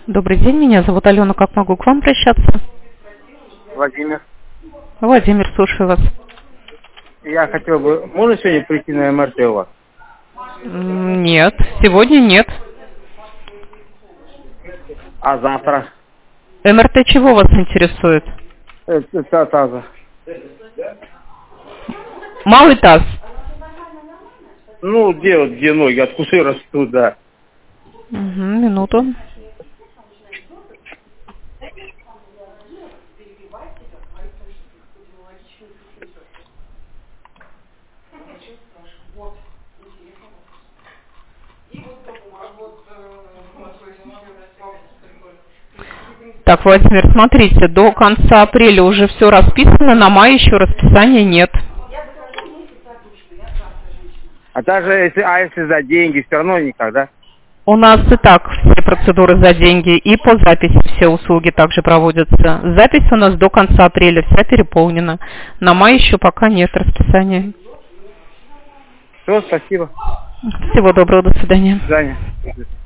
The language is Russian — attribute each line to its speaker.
Speaker 1: Добрый день, меня зовут Алена. Как могу к вам обращаться?
Speaker 2: Владимир.
Speaker 1: Владимир, слушаю вас.
Speaker 2: Я хотел бы... Можно сегодня прийти на МРТ у вас?
Speaker 1: Нет, сегодня нет.
Speaker 2: А завтра?
Speaker 1: МРТ чего вас интересует?
Speaker 2: Это таза.
Speaker 1: Малый таз.
Speaker 2: Ну, где ноги, от кусы растут, да.
Speaker 1: Минуту. Так, Владимир, смотрите, до конца апреля уже все расписано, на май еще расписания нет.
Speaker 2: А даже если за деньги, все равно никогда.
Speaker 1: У нас и так все процедуры за деньги, и по записи все услуги также проводятся. Запись у нас до конца апреля, вся переполнена. На май еще пока нет расписания.
Speaker 2: Все, спасибо.
Speaker 1: Всего доброго, до свидания.
Speaker 2: До свидания.